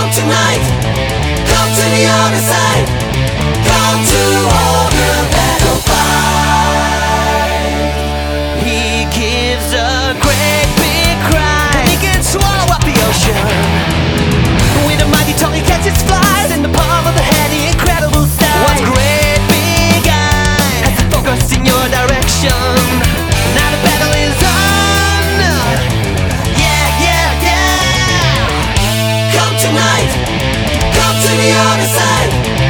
tonight. Come to the other side. Come to hold the battle fight. He gives a great big cry. He can swallow up the ocean. With a mighty tongue he catches flies. In the palm of the hand, the incredible size. One great big eye has a focus in your direction. Now the battle is on. Yeah, yeah, yeah. Come tonight. Come to the other side.